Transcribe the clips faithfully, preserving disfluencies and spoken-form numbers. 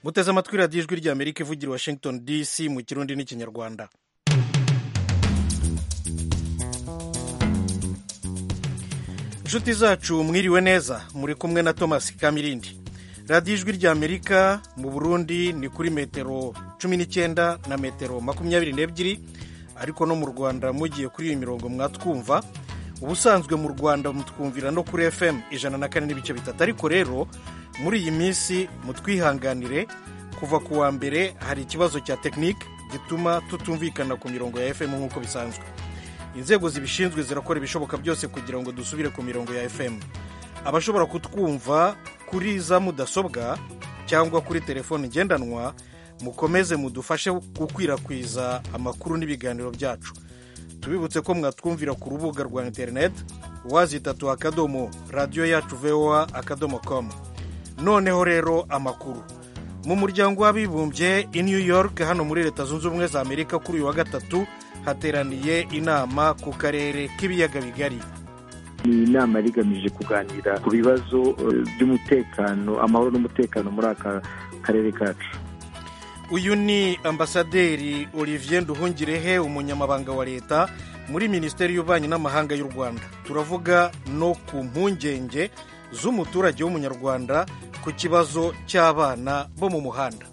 muteze amatwi radiyo ijwi ry'Amerika ivugira Washington D C mu kirundi n'ikinyarwanda. Inshuti zacu mwiriwe neza, muri kumwe na Thomas Kamirindi. Radiyo ijwi ry'Amerika mu Burundi ni kuri metero cumi n'icyenda na metero makumyabiri n'ebyiri, ariko no mu Rwanda mugiye kuri iyi mirongo mwatwumva. Ubusanzwe mu Rwanda mutwumvira no kuri F M ijana na kane n'ibice bitatu, ariko rero muri iyi minsi mutwihanganire, kuva ku wa mbere hari ikibazo cya tekinike gituma tutumvikana ku mirongo ya F M nk'uko bisanzwe. Inzego zibishinzwe zirakora ibishoboka byose kugira ngo dusubire ku mirongo ya F M. Abashobora kutwumva kuri za mudasobwa cyangwa kuri telefone ngendanwa, mukomeze mudufashe gukwirakwiza amakuru n'ibiganiro byacu. Tubibutse ko mwatwumvira ku rubuga rwa internet wazitatu akadomo radio yacu voa akadomo com. Noneho rero amakuru. Mu muryango w'abibumbye i New York hano muri Leta Zunze Ubumwe za Amerika kuri uyu wa gatatu hateraniye inama ku karere k'ibiyaga bigari. Ni inama rigamije kuganira ku bibazo by'umutekano, amahoro n'umutekano muri aka karere kacu. Uyu ni ambasaderi Olivier Nduhungirehe, umunyamabanga wa leta muri Minisiteri y'Ububanyi n'Amahanga y'u Rwanda. Turavuga no ku mpungenge z'umuturage w'umunyarwanda ku kibazo cy'abana bo mu muhanda.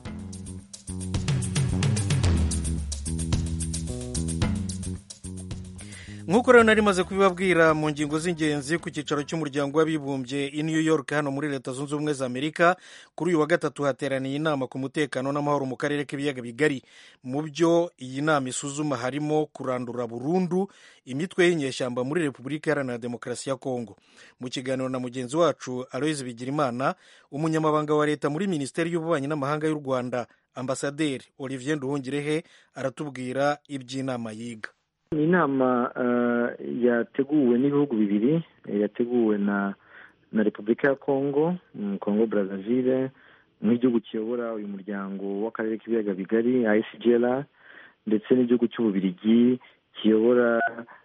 Nk'uko rero nari maze kubibabwira mu ngingo z'ingenzi, ku cyicaro cy'umuryango w'abibumbye i New York hano muri Leta Zunze Ubumwe za Amerika kuri uyu wa gatatu hateraniye inama ku mutekano n'amahoro mu karere k'ibiyaga bigari. Mu byo iyi nama isuzuma harimo kurandura burundu imitwe y'inyeshyamba muri Repubulika Iharanira Demokarasi ya Kongo. Mu kiganiro na mugenzi wacu Aloys Bigirimana, umunyamabanga wa leta muri Minisiteri y'Ububanyi n'Amahanga y'u Rwanda, ambasaderi Olivier Nduhungirehe aratubwira iby'inama yiga. Ni inama uh, yateguwe n'ibihugu bibiri, yateguwe na na Repubulika ya Kongo, Kongo Brazzaville, nk'igihugu kiyobora uyu muryango w'akarere k'ibiyaga bigari I C G L R, ndetse n'igihugu cy'Ububirigi kiyobora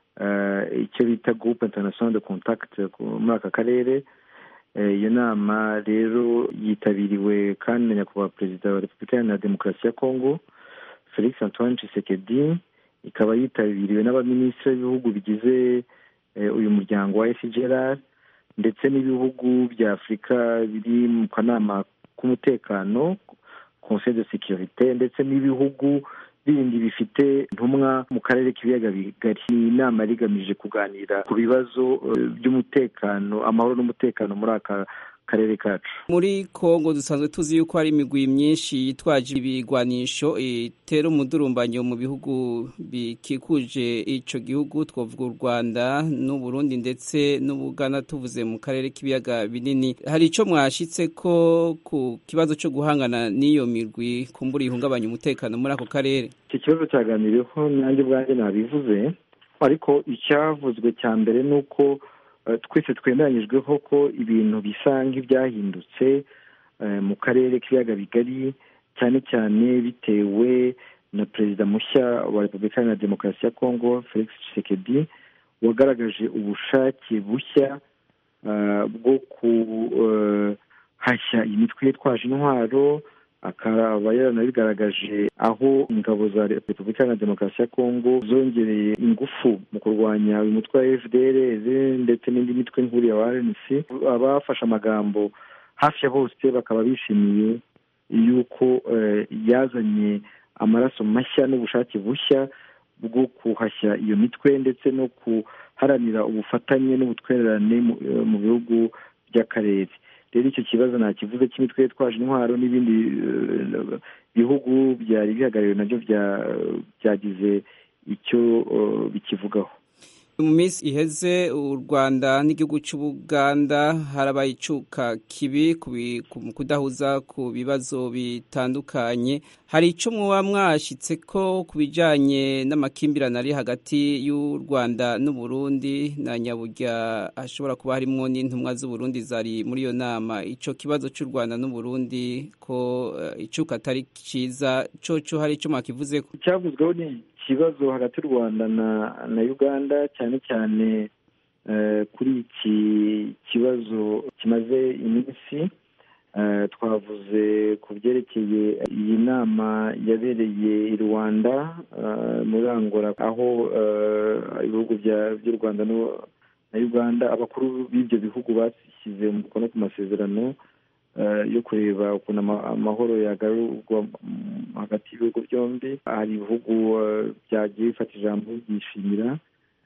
uh, icyo bita Groupe International de Contact muri aka karere. Iyo uh, nama rero yitabiriwe kandi na nyakubahwa Perezida wa Repubulika Iharanira Demokarasi ya Kongo Felix Antoine Tshisekedi, ikaba yitabiriwe n'abaminisitiri b'ibihugu bigize eh, uyu muryango wa I C G L R, ndetse n'ibihugu bya Afurika biri mu kanama k'umutekano Conseil de Sécurité, ndetse n'ibihugu bindi bifite intumwa mu karere k'ibiyaga bigari. Inama rigamije kuganira ku bibazo uh, by'umutekano, amahoro n'umutekano muri aka karere kacu. Muri Kongo dusanzwe tuzi yuko hari imigwi myinshi yitwaje ibigwanisho itera umudurumbanyo mu bihugu bikikuje ico gihugu, twavuga u Rwanda n'u Burundi ndetse n'Ubuganda, tuvuze mu karere k'ibiyaga binini. Hari ico mwashitse ko ku kibazo cyo guhangana n'iyo mirwi kumbura ihungabanya umutekano muri ako karere? Iki kibazo cyaganiriweho nanjye bwanjye nabivuze, ariko icyavuzwe cya mbere nuko twese twemeranyijweho ko ibintu bisa nk'ibyahindutse mu karere k'ibiyaga bigari, cyane cyane bitewe na perezida mushya wa Repubulika Iharanira Demokarasi ya Kongo Felix Tshisekedi, wagaragaje ubushake bushya bwo kuhashya imitwe yitwaje intwaro, akaba yaranabigaragaje aho ingabo za Repubulika Iharanira Demokarasi ya Kongo zongereye ingufu mu kurwanya uyu mutwe wa F D L R ndetse n'indi mitwe nk'uriya wa R N C. Abafashe amagambo hafi ya bose bakaba bishimiye yuko uh, yazanye amaraso mashya n'ubushake bushya bwo kuhashya iyo mitwe, ndetse no kuharanira ubufatanye n'ubutwererane mu, uh, mu bihugu by'akarere. Rero icyo kibazo nakivuze cy'imitwe yitwaje intwaro n'ibindi uh, bihugu byari bihagarariwe nabyo byagize icyo uh, bikivugaho. Mu minsi iheze u Rwanda n'igihugu cy'Ubuganda harabaye icuka kibi ku kudahuza ku bibazo bitandukanye. Hari icyo muba mwashitse ko kubijanye n'amakimbirane ari hagati y'u Rwanda n'u Burundi, na nyaburya hashobora kuba harimo n'intumwa z'u Burundi zari muri iyo nama? Ico kibazo cy'u Rwanda n'u Burundi ko uh, icuka atari ciza, coco hari icyo mwakivuze ko? Cyavuzweho ni ikibazo hagati y'u Rwanda na na Uganda, cyane cyane uh, kuri iki kibazo kimaze iminsi. Uh, twavuze ku byerekeye iyi nama yabereye i Rwanda muri Angola, aho ibihugu by'u Rwanda na Uganda, abakuru b'ibyo bihugu bashyize umukono ku masezerano yo kureba ukuntu amahoro yagarurwa hagati y'ibihugu byombi. Hari ibihugu byagiye bifata ijambo byishimira,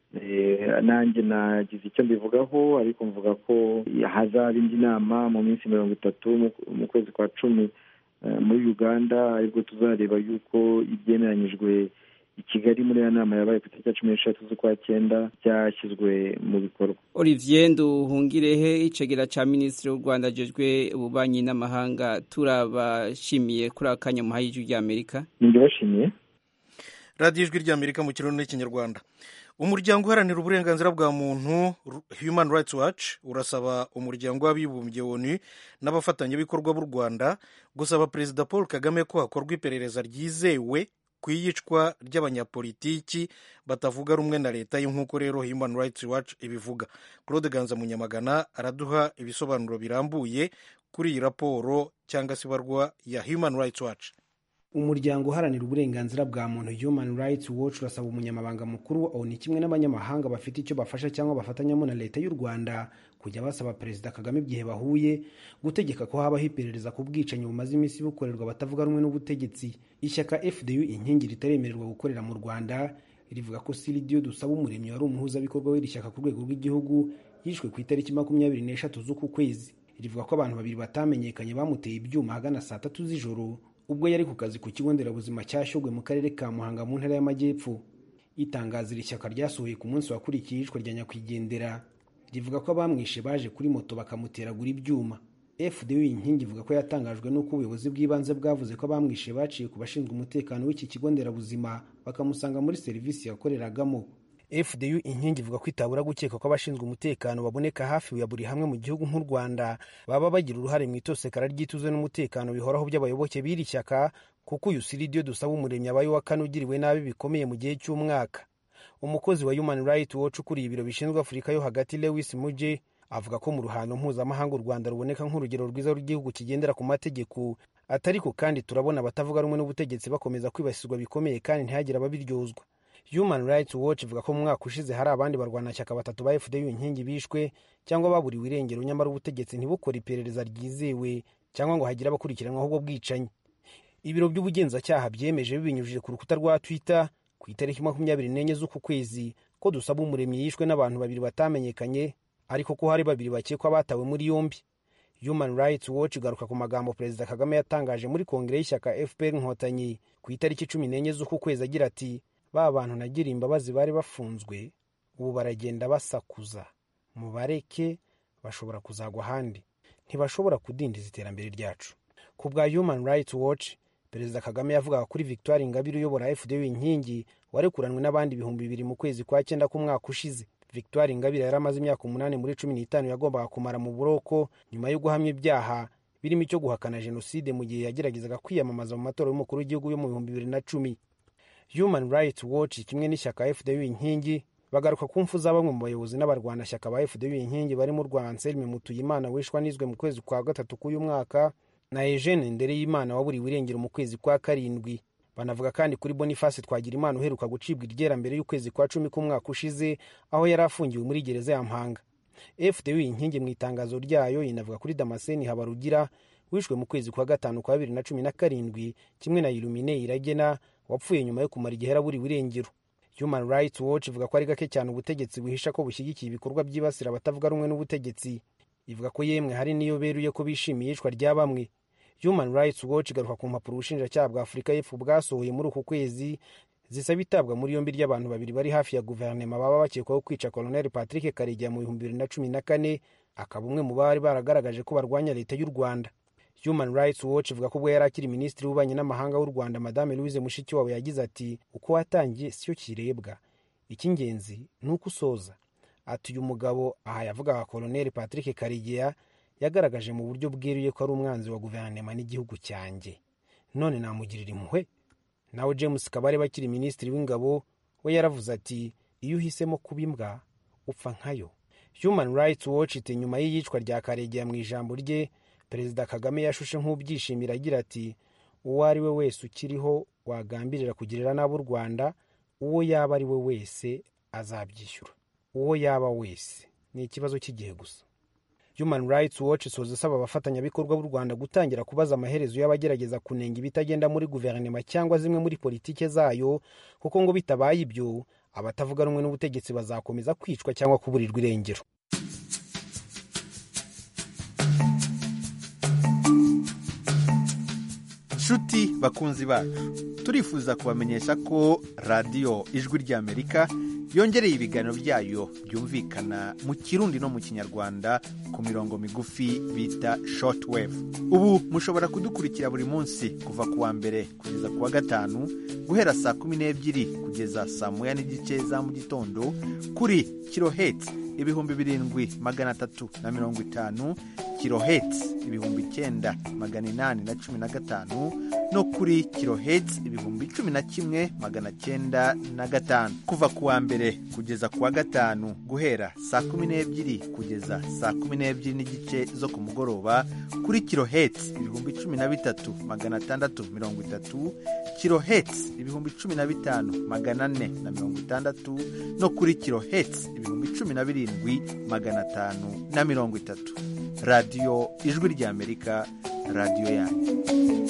nanjye nagize icyo mbivugaho, ariko mvuga ko hazaba indi nama mu minsi mirongo itatu mu kwezi kwa cumi muri Uganda, aribwo tuzareba yuko ibyemeranyijwe i Kigali muri ya nama yabaye ku itariki ya cumi n'eshatu z'ukwa cyenda byashyizwe mu bikorwa. Olivier Nduhungirehe, icegera ca minisitiri w'u Rwanda ajejwe ububanyi n'amahanga, turabashimiye kuri akanya muhaye ijwi ry'Amerika. Ninjye bashimiye. Radiyo ijwi ry'Amerika mu kirundi n'ikinyarwanda. Umuryango uharanira uburenganzira bwa muntu Human Rights Watch urasaba umuryango w'abibumbye O N U n'abafatanyabikorwa b'u Rwanda gusaba Perezida Paul Kagame ko hakorwa iperereza ryizewe ku iyicwa ry'abanyapolitiki batavuga rumwe na leta ye, nk'uko rero Human Rights Watch ibivuga. Claude Ganza Munyamagana araduha ibisobanuro birambuye kuri iyi raporo cyangwa se ibarwa ya Human Rights Watch. Umuryango uharanira uburenganzira bwa muntu Human Rights Watch urasaba umunyamabanga mukuru wa O N U kimwe n'abanyamahanga bafite icyo bafasha cyangwa bafatanyamo na leta y'u Rwanda kujya basaba Perezida Kagame igihe bahuye gutegeka ko habaho iperereza ku bwicanyi bumaze iminsi bukorerwa batavuga rumwe n'ubutegetsi. Ishyaka F D U inkingi ritaremererwa gukorera mu Rwanda rivuga ko Siridiyo Dusabumuremyi wari umuhuzabikorwa w'iri shyaka ku rwego rw'igihugu yishwe ku itariki makumyabiri n'eshatu z'uku kwezi. Rivuga ko abantu babiri batamenyekanye bamuteye ibyuma hagana saa tatu z'ijoro ubwo yari ku kazi ku kigo nderabuzima cya Shyogwe mu karere ka Muhanga mu ntara y'Amajyepfo. Itangazo iri shyaka ryasohoye ku munsi wakurikiye iyicwa rya nyakwigendera rivuga ko abamwishe baje kuri moto bakamuteragura ibyuma. F D U inkingi ivuga ko yatangajwe n'uko ubuyobozi bw'ibanze bwavuze ko abamwishe baciye ku bashinzwe umutekano w'iki kigo nderabuzima bakamusanga muri serivisi yakoreragamo. F D U inkingi ivuga ko itabura gukeka ko abashinzwe umutekano baboneka hafi ya buri hamwe mu gihugu nk'u Rwanda baba bagira uruhare mu itosekara ry'ituze n'umutekano bihoraho by'abayoboke b'iri shyaka, kuko uyu Siridiyo Dusabumuremyi abaye wa kane ugiriwe nabi bikomeye mu gihe cy'umwaka. Umukozi wa Human Rights Watch ukuriye ibiro bishinzwe Afurika yo hagati Lewis Muje avuga ko mu ruhando mpuzamahanga u Rwanda ruboneka nk'urugero rwiza rw'igihugu kigendera ku mategeko, atariko kandi turabona abatavuga rumwe n'ubutegetsi bakomeza kwibasirwa bikomeye kandi ntihagire ababiryozwa. Human Rights Watch ivuga ko mu mwaka ushize hari abandi barwanashyaka batatu ba F D U inkingi bishwe cyangwa baburiwe irengero, nyamara ubutegetsi ntibukore iperereza ryizewe cyangwa ngo hagire abakurikiranwa ahubwo bwicanyi. Ibiro by'ubugenzacyaha byemeje bibinyujije ku rukuta rwa Twitter ku itariki makumyabiri n'enye z'uku kwezi ko Dusabumuremyi yishwe n'abantu babiri batamenyekanye, ariko ko hari babiri bakekwa batawe muri yombi. Human Rights Watch igaruka ku magambo Perezida Kagame yatangaje muri kongere y'ishyaka F P R Inkotanyi ku itariki cumi n'enye z'uku kwezi agira ati, ba bantu nagira imbabazi bari bafunzwe ubu baragenda basakuza, mubareke bashobora kuzagwa ahandi, ntibashobora kudindiza iterambere ryacu. Ku bwa Human Rights Watch, Perezida Kagame yavugaga kuri Victoire Ingabire uyobora F D U inkingi warekuranwe n'abandi ibihumbi bibiri mu kwezi kwa cyenda k'umwaka ushize. Victoire Ingabire yari amaze imyaka umunani muri cumi n'itanu yagombaga kumara mu buroko nyuma yo guhamya ibyaha birimo icyo guhakana jenoside mu gihe yageragezaga kwiyamamaza mu matora y'umukuru w'igihugu yo mu bihumbi bibiri na cumi. Human Rights Watch kimwe n'ishyaka F D U inkingi bagaruka ku mfu za bamwe mu bayobozi n'abarwanashyaka ba F D U inkingi barimo Rwa Anselme Mutuyimana wishwa nizwe mu kwezi kwa gatatu k'uyu mwaka na Eugene Ndereyimana waburiwe irengero mu kwezi kwa karindwi. Banavuga kandi kuri Boniface Twagirimana uheruka gucibwa iryera mbere y'ukwezi kwa cumi k'umwaka ushize aho yari afungiwe muri gereza ya Mpanga. F D U inkingi mu itangazo ryayo inavuga kuri Damascene Habarugira wishwe mu kwezi kwa gatanu kwa bibiri na cumi na karindwi kimwe na Illumine Iragena wapfuye nyuma yo kumara igihe aburiwe irengero. Human Rights Watch ivuga ko ari gake cyane ubutegetsi buhisha ko bushyigikiye ibikorwa byibasira abatavuga rumwe n'ubutegetsi. Ivuga ko yemwe hari niyo beruye ko bishimiye ishwa rya bamwe. Human Rights Watch igaruka ku mpapuro ubushinjacyaha bwa Afurika y'Epfo bwasohoye muri uku kwezi zisaba itabwa muri yombi ry'abantu babiri bari hafi ya guverinoma baba bakekwaho kwica Colonel Patrick Karegeya mu bihumbi bibiri na cumi na kane, akaba umwe mu bari baragaragaje ko barwanya leta y'u Rwanda. Human Rights Watch ivuga ko ubwo yari akiri minisitiri w'ububanyi n'amahanga w'u Rwanda Madame Louise Mushikiwabo yagize ati, uko watangiye siyo kirebwa, icy'ingenzi ni uko usoza. Ati uyu mugabo aha yavugaga Colonel Patrick Karegeya yagaragaje mu buryo bweruye ko ari umwanzi wa guverinoma n'igihugu cyanjye, none namugirira impuhwe. Nawe James Kabare bakiri minisitiri w'ingabo we yaravuze ati, iyo uhisemo kuba imbwa upfa nkayo. Human Rights Watch ite nyuma y'iyicwa rya Karegeya mu ijambo rye Perezida Kagame yashushe nk'ubyishimira agira ati uwo ari we wese ukiriho wagambirira kugirira nabi u Rwanda, uwo yaba ari we wese azabyishyura. Uwo yaba wese ni ikibazo cy'igihe gusa. Human Rights Watch isoza isaba abafatanyabikorwa b'u Rwanda gutangira kubaza amaherezo y'abagerageza kunenga ibitagenda muri guverinoma cyangwa zimwe muri politike zayo, kuko ngo bitabaye ibyo abatavuga rumwe n'ubutegetsi bazakomeza kwicwa cyangwa kuburirwa irengero. Nshuti bakunzi bacu, turifuza kubamenyesha ko radiyo Ijwi ry'Amerika yongereye ibiganiro byayo byumvikana mu Kirundi no mu Kinyarwanda ku mirongo migufi bita shortwave. Ubu mushobora kudukurikira buri munsi kuva kuwa mbere kugeza kuwa gatanu guhera saa kumi n'ebyiri kugeza saa moya n'igice za mu gitondo kuri kilohertz ibihumbi birindwi magana atatu na mirongo itanu, kilohertz ibihumbi icyenda magana inani na cumi na gatanu no kuri kilohertz ibihumbi cumi na kimwe magana cyenda na gatanu. Kuva kuwa mbere kugeza kuwa gatanu guhera saa kumi n'ebyiri kugeza saa kumi n'ebyiri n'igice zo ku mugoroba kuri kilohertz ibihumbi cumi na bitatu magana atandatu mirongo itatu, kilohertz ibihumbi cumi na bitanu magana ane na mirongo itandatu no kuri kilohertz ibihumbi cumi na birindwi magana atanu na mirongo itatu. Radiyo Ijwi ry'Amerika, radiyo yanyu.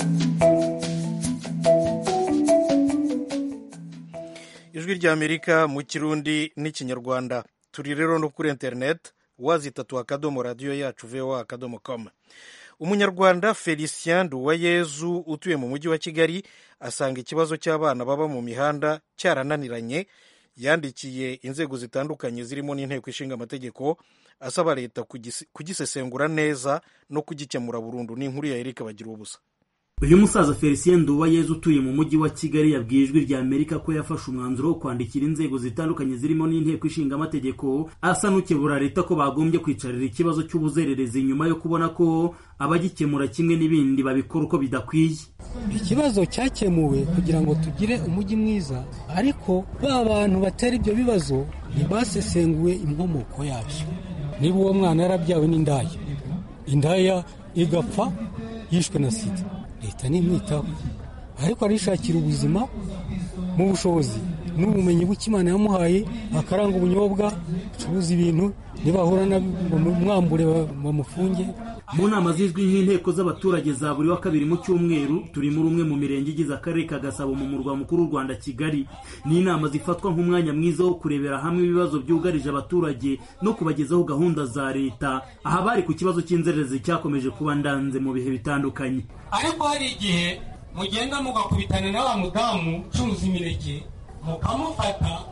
Ijwi ry'Amerika mu Kirundi n'Ikinyarwanda. Turi rero no kuri internet wazitatu akadomo radio yacu voa akadomo com. Umunyarwanda Felicien Nduwayezu utuye mu mujyi wa Kigali asanga ikibazo cy'abana baba mu mihanda cyarananiranye. Yandikiye inzego zitandukanye zirimo n'inteko ishinga amategeko asaba leta kugisesengura neza no kugikemura burundu. Ni inkuru ya Eric Bagira ubusa. Uyu musaza Felicien Nduwayezu utuye mu mujyi wa Kigali yabwiye Ijwi ry'Amerika ko yafashe umwanzuro wo kwandikira inzego zitandukanye zirimo n'inteko ishinga amategeko asa n'ukebura leta ko bagombye kwicarira ikibazo cy'ubuzererezi nyuma yo kubona ko abagikemura kimwe n'ibindi babikora uko bidakwiye. Ikibazo cyakemuwe kugira ngo tugire umujyi mwiza, ariko ba bantu batera ibyo bibazo ntibasesenguye inkomoko yabyo. Niba uwo mwana yarabyawe n'indaya, indaya igapfa yishwe na sida, leta nimwitaho, ariko arishakira ubuzima mu bushobozi n'ubumenyi bw'Imana yamuhaye, akaranga ubunyobwa, acuruza ibintu, nibahura na mwambure bamufunge. Mu nama zizwi nk'inteko z'abaturage za buri wa kabiri mu cyumweru turi muri umwe mu mirenge igize akarere ka Gasabo mu murwa mukuru w'u Rwanda Kigali. Ni inama zifatwa nk'umwanya mwiza wo kurebera hamwe ibibazo byugarije abaturage no kubagezaho gahunda za leta. Aha bari ku kibazo cy'inzererezi cyakomeje kuba ndanze mu bihe bitandukanye. Ariko hari igihe mugenda mugakubitana na wa mudamu ucuruza imineke mukamufata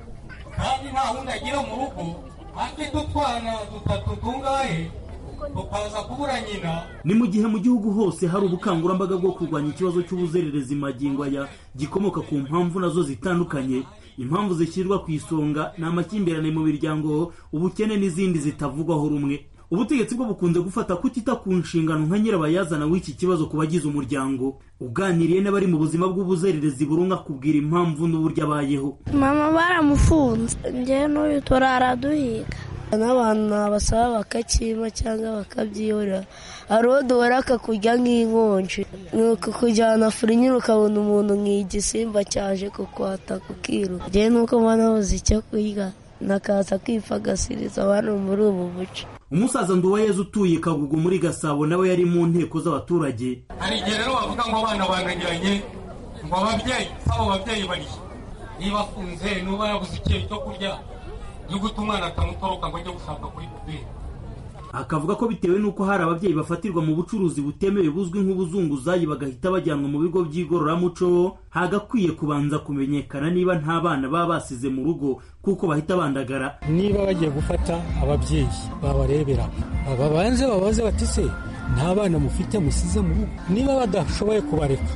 kandi nta wundi agira mu rugo, afite utwana dutatu tungahe ukaza kubura nyina. Ni mu gihe mu gihugu hose hari ubukangurambaga bwo kurwanya ikibazo cy'ubuzererezi magingo aya gikomoka ku mpamvu nazo zitandukanye. Impamvu zishyirwa ku isonga ni amakimbirane mu miryango, ubukene n'izindi zitavugwaho rumwe. Ubutegetsi bwo bukunze gufata kutita ku nshingano nka nyirabayazana w'iki kibazo ku bagize umuryango. Uganiriye n'abari mu buzima bw'ubuzererezi burunga kubwira impamvu n'uburyo abayeho. Mama baramufunze, njye n'uyu turaraduhiga. N'abantu nabasaba bakakima cyangwa bakabyihorera. Arodo waraka kujya nk'inkonje, nuko kujyana furinyira ukabona umuntu nk'igisimba cyaje kukwata kukiruka. Njye nuko mbona buze icyo kurya nakaza kwifagasiriza abantu muri ubu buce. Umusaza Nduwayezu utuye Kagugu muri Gasabo nawe yari mu nteko z'abaturage. Hari igihe rero bavuga ngo abana banagiranye ngo ababyeyi sabo babyeyi bari niba funze nuba yabuze ikintu cyo kurya yuguta umwana atamutoroka ngo ajye gushaka kuri puberi. Akavuga ko bitewe n'uko hari ababyeyi bafatirwa mu bucuruzi butemewe buzwi nk'ubuzunguzayi bagahita bajyanwa mu bigo by'igororamuco, hagakwiye kubanza kumenyekana niba nta bana baba basize mu rugo kuko bahita bandagara. Niba bagiye gufata ababyeyi babarebera, babanze babaze bati se nta bana mufite musize mu rugo. Niba badashoboye kubareka,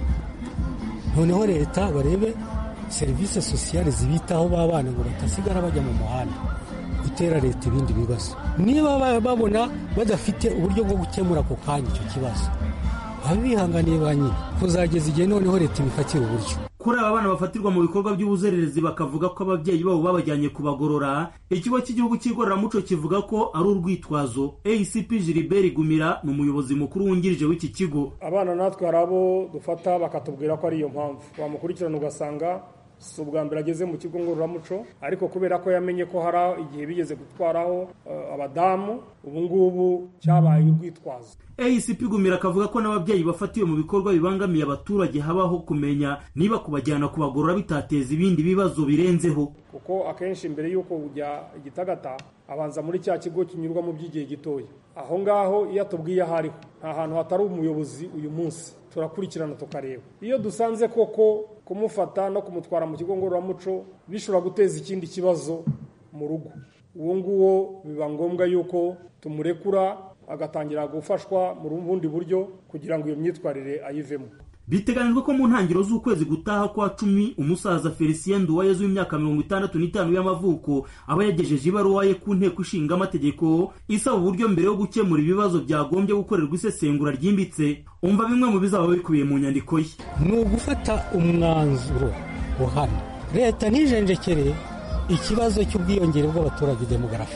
noneho leta barebe serivisi sosiyale zibitaho babana ngo batasigara bajya mu muhanda gutera leta ibindi bibazo. Niba babona badafite uburyo bwo gukemura ako kanya icyo kibazo, abihanganiye ba nyine kuzageza igihe noneho leta ibifatira uburyo. kuri aba bana bafatirwa mu bikorwa by'ubuzererezi bakavuga ko ababyeyi babo babajyanye kubagorora, ikigo cy'igihugu cy'igororamuco kivuga ko ari urwitwazo. A C P Gilbert Gumira ni umuyobozi mukuru wungirije w'iki kigo. Abana natwe hari abo dufata bakatubwira ko ari iyo mpamvu wamukurikirana ugasanga si ubwa mbere ageze mu kigo ngororamuco, ariko kubera ko yamenye ko hari igihe bigeze gutwaraho uh, abadamu, ubu ngubu cyabaye urwitwazo. A C P Gumira akavuga ko n'ababyeyi bafatiwe mu bikorwa bibangamiye abaturage habaho kumenya niba kubajyana kubagorora bitateza ibindi bibazo birenzeho, kuko akenshi mbere y'uko ujya igitagata abanza muri cya kigo kinyurwa mu by'igihe gitoya. Aho ngaho iyo atubwiye ahariho nta hantu hatari umuyobozi uyu munsi turakurikirana tukareba. Iyo dusanze koko kumufata no kumutwara mu kigo ngororamuco bishobora guteza ikindi kibazo mu rugo, uwo nguwo biba ngombwa yuko tumurekura agatangira gufashwa mu bundi buryo kugira ngo iyo myitwarire ayivemo. Biteganijwe ko mu ntangiriro z'ukwezi gutaha kwa cumi umusaza Felicien Nduwayezu w'imyaka mirongo itandatu n'itanu y'amavuko aba yagejeje ibaruwa ye ku nteko ishinga amategeko isaba uburyo mbere yo gukemura ibibazo byagombye gukorerwa isesengura ryimbitse. Umva bimwe mu bizaba bikubiye mu nyandiko ye. Ni ugufata umwanzuro uhana leta ntijenjekere ikibazo cy'ubwiyongere bw'abaturage demografi,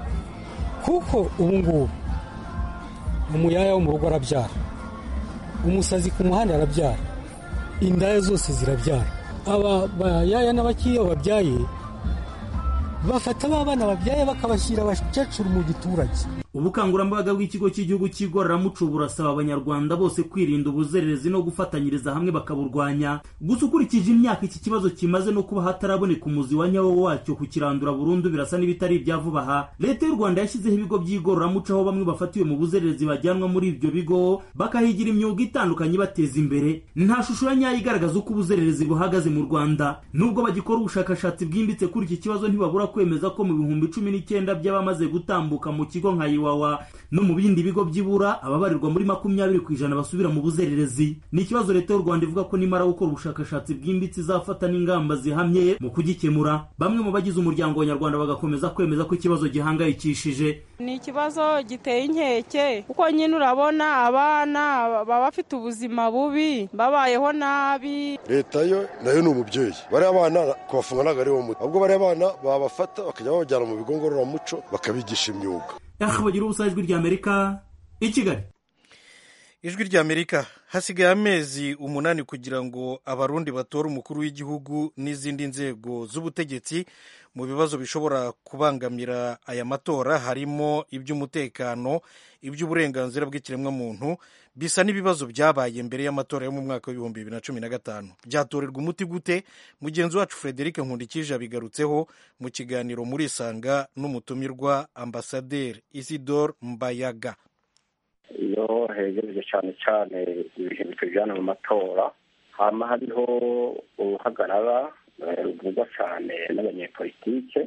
kuko ubu ngubu umuyaya wo mu rugo arabyara, umusazi ku muhanda arabyara, indaya zose zirabyara. Aba bayaya n'abakiyo babyaye bafata abana babyaye bakabashyira abakecuru mu giturage. Ubukangurambaga bw'ikigo cy'igihugu cy'igororamuco burasaba abanyarwanda bose kwirinda ubuzererezi no gufatanyiriza hamwe bakaburwanya. Gusa ukurikije imyaka iki kibazo kimaze no kuba hataraboneka umuzi wa nyawo wacyo kukirandura burundu birasa n'ibitari ibya vuba aha, leta y'u Rwanda yashyizeho ibigo by'igororamuco aho bamwe bafatiwe mu buzererezi bajyanwa muri ibyo bigo bakahigira imyuga itandukanye bateza imbere. Nta shusho ya nyayo igaragaza uko ubuzererezi buhagaze mu Rwanda. Nubwo bagikora ubushakashatsi bwimbitse kuri iki kibazo ntibabura kwemeza ko mu bihumbi cumi n'icyenda by'abamaze gutambuka mu kigo nka Iwawa no mu bindi bigo by'ibura ababarirwa muri makumyabiri ku ijana basubira mu buzererezi. Ni ikibazo leta y'u Rwanda ivuga ko nimara gukora ubushakashatsi bwimbitse izafata n'ingamba zihamye mu kugikemura. Bamwe mu bagize umuryango wa Nyarwanda bagakomeza kwemeza ko ikibazo gihangayikishije. Ni ikibazo giteye inkeke kuko nyine urabona abana baba bafite ubuzima bubi babayeho nabi. Leta yo nayo ni umubyeyi, bari abana kubafunga ntabwo ari wo muti, ahubwo bari abana babafata bakajya babajyana mu bigo ngororamuco bakabigisha imyuga. Bagira ubusa ijwi ry'Amerika i Kigali. Ijwi ry'Amerika hasigaye amezi umunani kugira ngo abarundi batore umukuru w'igihugu n'izindi nzego z'ubutegetsi. Mu bibazo bishobora kubangamira aya matora harimo iby'umutekano, iby'uburenganzira bw'ikiremwamuntu, bisa n'ibibazo byabaye mbere y'amatora yo mu mwaka w'ibihumbi bibiri na cumi na gatanu. Byatorerwa umuti gute? Mugenzi wacu Frederic Nkundikije abigarutseho mu kiganiro muri Isanga n'umutumirwa Ambasaderi Isidore Mbayaga. Iyo hegereje cyane cyane ibihe bitujyana mu matora hama hariho uruhagarara ruvugwa cyane n'abanyepolitike,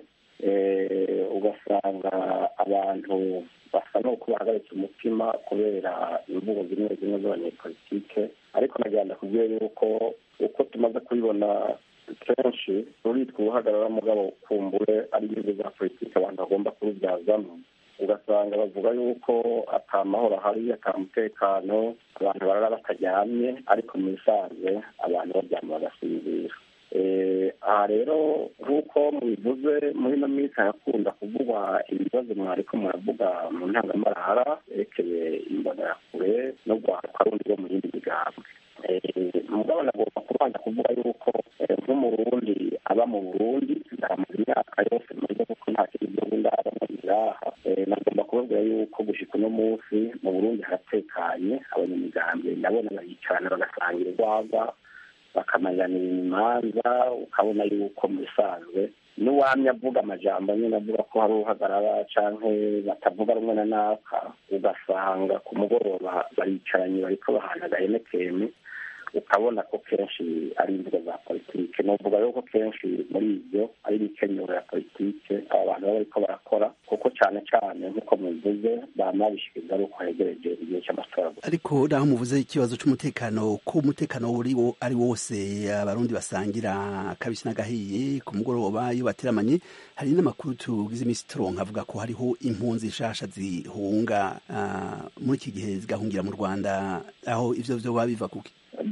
ugasanga abantu basa n'uko bahagaritse umutima kubera imvugo zimwe zimwe z'abanyepolitike, ariko nagenda kubwira yuko uko tumaze kubibona kenshi ruritwa uruhagarara mugabo kumbure ari imvugo za politike abantu bagomba kurubyazamo, ugasanga bavuga yuko ata mahoro ahari, ata mutekano, abantu barara batajyamye, ariko mu bisanzwe abantu baryama bagasinzira. Aha rero nk'uko mubivuze muri ino minsi harakunda kuvugwa ibibazo mwariko muravuga mu ntangamarara yerekeye imbonerakure no guharuka rundi rwo mu yindi migambwe. Mugabo nagomba kubanza kuvuga yuko nk'umurundi aba mu Burundi ndamaze imyaka yose muri kuko nta kintu gihugu ndabamo ngaha, nagomba kubabwira yuko gushika uno munsi mu Burundi haratekanye, abanyamigambwe ndabona bayicarana bagasangira urwagwa bakamanyanira imanza, ukabona yuko mu bisanzwe n'uwamye avuga amajambo nyine avuga ko hari uruhagarara canke batavuga rumwe na naka, ugasanga ku mugoroba baricaranye bariko bahana agahemekeme, ukabona ko kenshi ari imvugo za politike. Novuga yuko kenshi muri ibyo ari imikenyero ya politike aba bantu baba bariko barakora, kuko cyane cyane nk'uko mubivuze bama bishikiriza ari uko hegereje igihe cy'amatora. Ariko naho muvuze ikibazo c'umutekano, ko umutekano uri wo ari wose abarundi basangira kabisi n'agahiye ku mugoroba iyo bateramanye, hari n'amakuru tugize iminsi turonka avuga ko hariho impunzi nshasha zihunga uh, muri iki gihe zigahungira mu Rwanda, aho ivyo vyo babiva kuki? Bo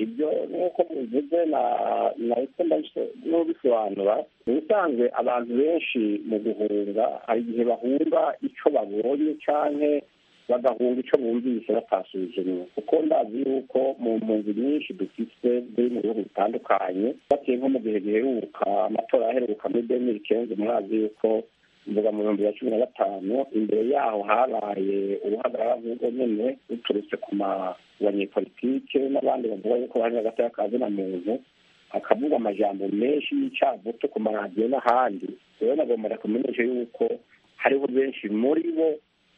ibyo nk'uko mubivuze nahise n'ubisobanura ni ubusanzwe abantu benshi mu guhunga hari igihe bahunga icyo babonye cyangwa bagahunga icyo bumvise batasuzumye kuko ndazi yuko mu mpunzi nyinshi dufite ziri mu bihugu bitandukanye batiye nko mu gihe giheruka amatora aheruka muri demiri kenzi murazi yuko mvuga mu bihumbi bya cumi na gatanu imbere yaho habaye uruhagarara nk'ubwo nyine ruturutse ku banyepolitike n'abandi bavuga yuko hari hagati y'akazina muntu akavuga amajambo menshi y'icyavuto ku maradiyo n'ahandi rero nagombaga kumenyesha yuko hariho benshi muri bo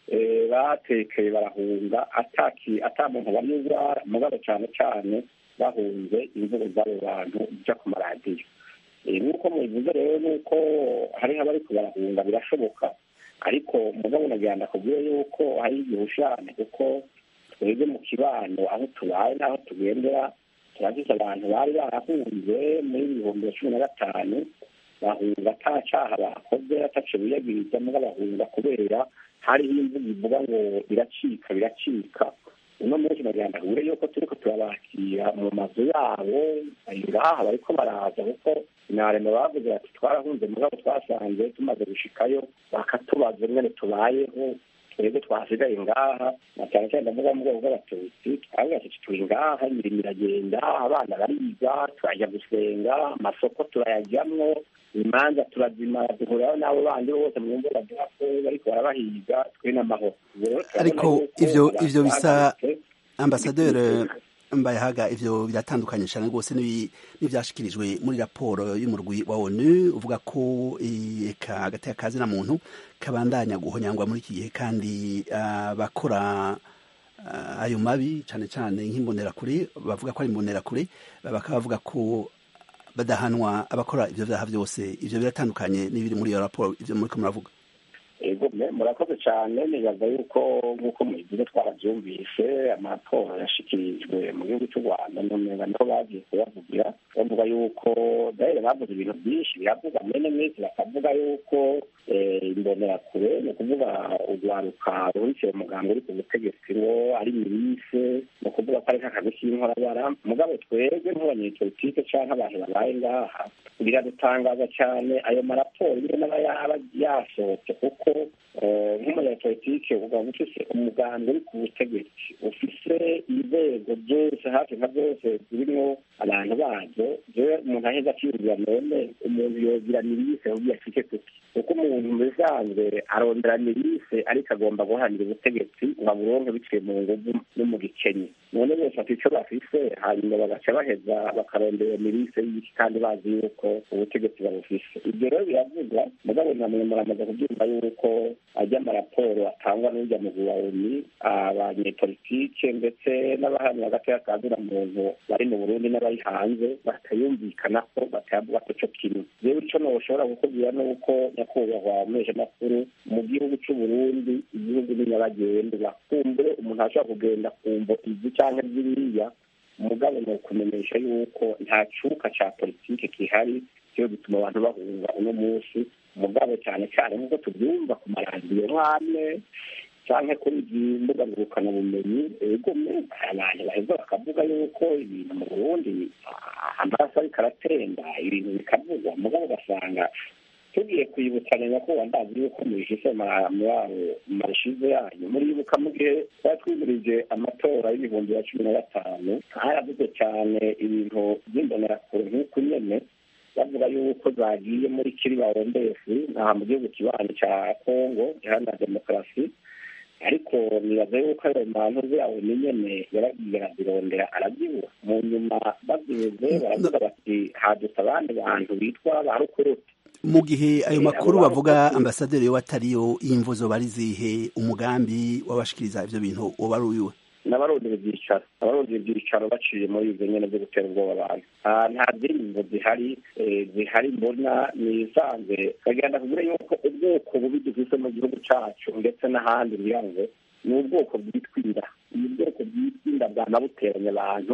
batekeye barahunga ata muntu banyuzwa mugabo cyane cyane bahunze imvugo z'abo bantu bijya ku maradiyo nk'uko mubivuze rero nuko hariho abari kubarahunga birashoboka ariko mugabo nagenda kubwira yuko hari igihe ushane kuko twebwe mu kibano aho tubaye n'aho tugendera turagize abantu bari barahunze muri ibihumbi bya cumi na gatanu bahunga ata cyaha bakoze ataco biyagiriza mugabo bahunga kubera hariho imvugo ivuga ngo biracika biracika uno munsi nagenda kubwira yuko turiko turabakira mu mazu yabo ngaha bariko baraza kuko inarema bavuze bati twarahunze mugabo twasanze tumaze gushikayo bakatubaza ingene tubayeho twebwe twasigaye ngaha na cyane cyane ndavuga mu bwoko bw'abatutsi twavuga ati turi ngaha imirimo iragenda abana bariga turajya gusenga amasoko turayajyamwo imanza turazimara duhuriraho n'abo bandi bose mu mbuga ko bariko barabahiga twe n'amahoro ariko ivyo ivyo bisa ambasaderi Mbayahaga ivyo biratandukanye cyane rwose n'ivyashikirijwe muri raporo y'umurwi wa ONU uvuga ko eka hagati y'akazi na muntu kabandanya guhonyangwa muri iki gihe kandi uh, bakora uh, ayo mabi cyane cyane nk'imbonerakure bavuga ko ari imbonerakure bakaba bavuga ko badahanwa abakora ivyo vyaha vyose ivyo biratandukanye n'ibiri muri iyo raporo ivyo muri ko muravuga ego murakoze cyane nibaza yuko nk'uko mubivuze twarabyumvise amatora yashikirijwe mu gihugu cy'u Rwanda n'umenga niho bagiye kuyavugira bavuga yuko daire bavuze ibintu byinshi biravuga mwene mwese bakavuga yuko imbonerakure ni ukuvuga urwaruka ruhurikiye umuganga uri ku butegetsi wo ari mirise ni ukuvuga ko ari nk'akazi k'inkorabara mugabo twebwe nk'abanyepolitike cyangwa abantu babaye ngaha biradutangaza cyane ayo maraporo nyine aba yaba yasohotse kuko nk'umunyapolitike uvuga ngo ufise umuganga uri ku butegetsi ufise inzego byose hafi nka byose zirimo abantu bazo jewe umuntu aheza akiyumvira none umuntu yogira mirise ahubwo ashike kuki kuko umuntu mu bisanzwe arondera mirise ariko agomba guharanira ubutegetsi ngo aburonke biciye mu nguvu no mu gikenye none bose bafite icyo bafise hanyuma bagaca baheza bakarondera mirise y'iki kandi bazi yuko ubutegetsi babufise ibyo rero biravuga mugabo namwe muramaze kubyumva yuko ajya amaraporo atangwa n'ujya mu buwawuni abanyepolitike ndetse n'abahamya hagati y'akazina muntu bari mu Burundi n'abari hanze batayumvikana ko batayavuga ko cyo kimwe rero icyo noshobora kukubwira ni uko nyakubahwa meje makuru mu gihugu cy'u Burundi igihugu ni nyabagendwa kumbure umuntu ashobora kugenda kumvo izi cyangwa ziriya umugabo ni ukumenyesha yuko nta cuka ca politike kihari cyo gituma abantu bahunga uno munsi umugabo cyane cyane nk'uko tubyumva ku maradiyo nk'amwe cyangwa kuri izi mbuga ngurukanabumenyi ego abantu baheza bakavuga yuko ibintu mu Burundi amaraso ariko aratemba ibintu bikavugwa mugabo ugasanga tugiye kwibutsanya nyakubahwa ndazi yuko mubishise marishize yanyu muribuka mu gihe twari twigurije amatora y'ibihumbi bya cumi na gatanu haravuze cyane ibintu by'imbonerakure nk'uko nyene bavuga yuko zagiye muri kiriba ondesi nta mu gihugu kibanyi cya Kongo iharanira demokarasi ariko nibaza yuko ayo mantu yawe ni nyene yaragiye arazirondera arabyibura mu nyuma babyeze baravuga bati hadutse abandi bantu bitwa ba rukuruti mu gihe ayo makuru bavuga ambasaderi yo atariyo imvuzo bari zihe umugambi wabashikiriza ivyo bintu woba ari uyuwe n'abarondera ibyicaro abarondera ibyicaro baciye muri ibyo nyene byo gutera ubwoba abantu nta zindi zihari zihari mbona nisanze bagenda kugira yuko ubwoko bubi dufise mu gihugu cacu ndetse n'ahandi kugira ngo ni ubwoko bwitwinda ni ubwoko bwitwinda bwanabuteranya abantu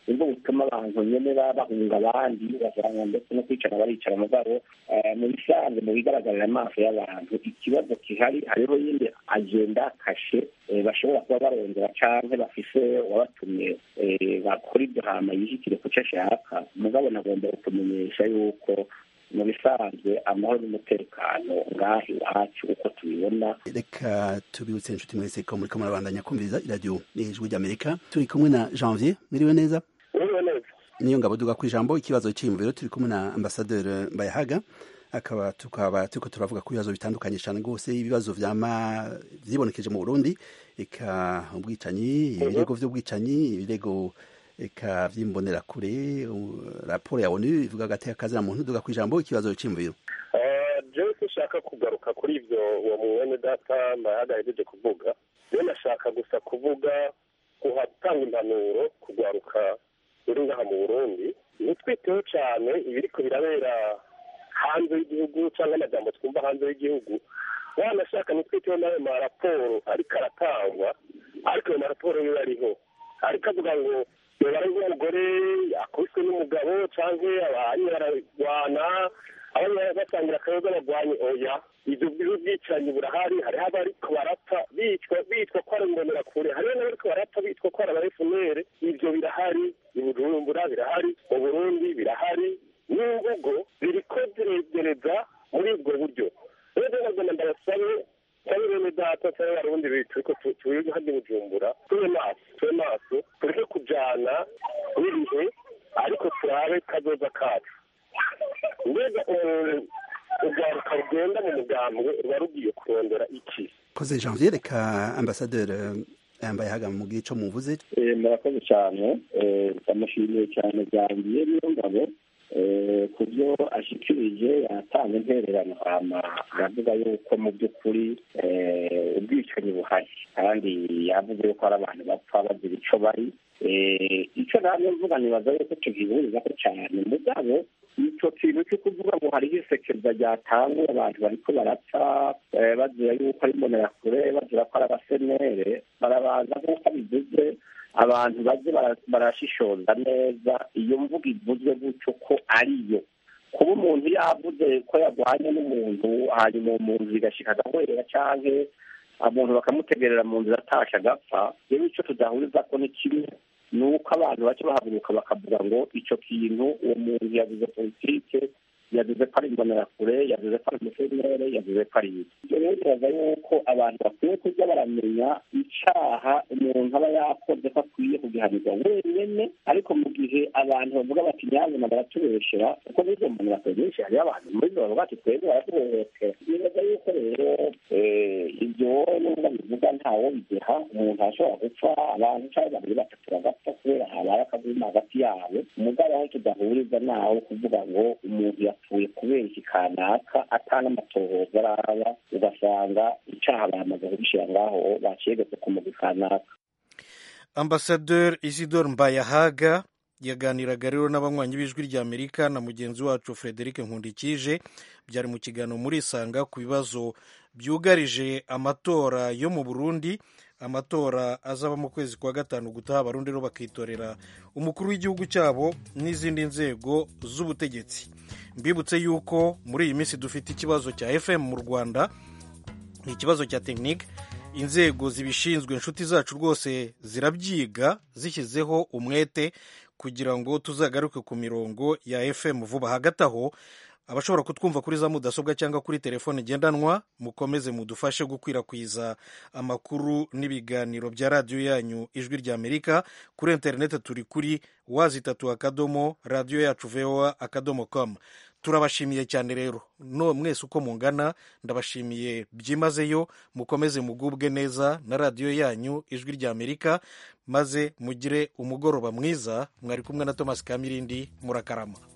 nibwo butuma abantu nyene bahunga abandi basanga ndetse no kwicara baricara mugabo mu bisanzwe mu bigaragarira amaso y'abantu ikibazo kihari hariho yindi agenda kashe bashobora kuba barondera canke bafise wabatumye bakora ibyo hama yishikire kuco ashaka mugabo nagomba kumenyesha yuko mu bisanzwe amahoro n'umutekano ngaho iwacu uko tubibona. Reka tubibutse inshuti mwese ko muriko murabandanya kumviriza iradiyo n'ijwi ry'Amerika turi kumwe na Janvier. Miriwe neza? Miriwe neza. Niyo ngabo duga kwijambo ikibazo cy'imviro turi kumwe na Ambassadeur Mbayahaga akaba tukaba tuko turavuga ku bibazo bitandukanye cyane gose ibibazo vyama vyibonekeje mu Burundi eka ubwicanyi ibirego vy'ubwicanyi ibirego eka vyimbonera kure raporo ya ONU ivuga gateka kazi na muntu duga kwijambo ikibazo cy'imviro. Eh je ushaka kugaruka kuri ivyo uwo mwene data Mbayahaga yaje kuvuga rero nashaka gusa kuvuga kuhatanga impanuro kugaruka uri ngaha mu Burundi nitwiteho cyane ibiriko birabera hanze y'igihugu cyangwa amajambo twumva hanze y'igihugu wanashaka nitwiteho nayo maraporo ariko aratangwa ariko ayo maraporo yo ariho ariko avuga ngo bari umugore akubiswe n'umugabo cyangwa abanye bararwana abanye basangira akayoga bagwanye oya ibyo bwicanyi burahari hariho abariko barapfa bitwa bitwa ko ari imbonera kure hariho n'abariko barapfa bitwa ko ari abarefunere ibyo birahari i Bujumbura birahari mu Burundi birahari n'imvugo biriko ziregereza muri ubwo buryo rero nagomba ndabasabe cyangwa bene data cyangwa abarundi turiko turi hadi Bujumbura tube maso tube maso tureke kujana n'ibihe ariko turabe kazoza kacu mbega ugaruka rugenda mu mugambwe ruba rugiye kurondera iki koze Janvier reka Ambassadeur Mbayahaga mu gico muvuze murakoze cyane ndamushimiye cyane byangiye niyo ngabo ku byo ashikirije yatanga intererano hama aravuga yuko mu by'ukuri ubwicanyi buhari kandi yavuze yuko ari abantu bapfa bagira ico bari icyo namwe mvuga nibaza yuko tugihurizaho cyane mugabo icyo kintu cyo kuvuga ngo hariho isekeza ryatanguye abantu bariko barapfa bazira yuko ari imbonerakure bazira ko ari abasenere barabanza nk'uko bivuze abantu baje barashishoza neza iyo mvuga ivuzwe gutyo ko ariyo kuba umuntu yavuze ko yarwanye n'umuntu hanyuma umuntu bigashika agahwera canke umuntu bakamutegerera mu nzira atasha agapfa rero icyo tudahuriza ko ni kimwe ni uko abantu bace bahaguruka bakavuga ngo icyo kintu uwo muntu yavuze politike yavuze ko ari imbonerakure yavuze ko ari umusenere yavuze ko ari iki ibyo rero biraza yuko abantu bakwiye kujya baramenya icaha umuntu aba yakoze ko akwiye kugihanirwa wenyene ariko mu gihe abantu bavuga bati nyabona baratubeshera kuko n'izo mbonerakure nyinshi hariyo abantu muri zo bavuga ati twebwe baratuhohotera bibaza yuko rero ibyo nubwo bivuga ntawo bigeha umuntu ashobora gupfa abantu cyangwa babiri batatu bagapfa kubera habaye akaguma hagati yabo umugabo aho tudahuriza nawo kuvuga ngo umuntu yapfuye kubera iki kanaka atana amatohoza araba ugasanga icaha bamaze kubishira ngaho bacegetse ku mugwi kanaka. Ambassadeur Isidore Mbayahaga yaganiraga rero n'abanywanyi b'ijwi ry'Amerika na mugenzi wacu Frederic Nkundikije byari mu kiganiro muri Isanga ku bibazo byugarije amatora yo mu Burundi amatora azaba mu kwezi kwa gatanu gutaha abarundi rero bakitorera umukuru w'igihugu cyabo n'izindi nzego z'ubutegetsi. Mbibutse yuko muri iyi minsi dufite ikibazo cya F M mu Rwanda ni ikibazo cya tekinike inzego zibishinzwe inshuti zacu rwose zirabyiga zishyizeho umwete kugira ngo tuzagaruke ku mirongo ya F M vuba. Hagati aho abashobora kutwumva kuri za mudasobwa cyangwa kuri telefone ngendanwa mukomeze mudufashe gukwirakwiza amakuru n'ibiganiro bya radiyo yanyu ijwi ry'Amerika kuri interineti turi kuri wazi itatu akadomo radiyo yacu voa akadomo com. Turabashimiye cyane rero no mwese uko mungana ndabashimiye byimazeyo mukomeze mugubwe neza na radiyo yanyu ijwi ry'Amerika maze mugire umugoroba mwiza. Mwari kumwe na Thomas Kamirindi murakarama.